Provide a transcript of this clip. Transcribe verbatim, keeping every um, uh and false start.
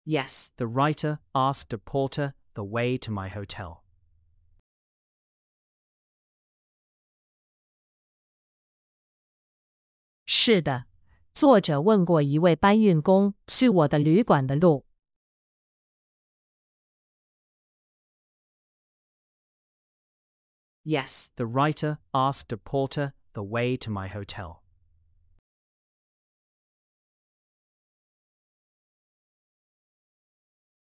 Yes, the writer asked a porter the way to my hotel. 是的，作者问过一位搬运工去我的旅馆的路。 Yes, the writer asked a porter the way to my hotel.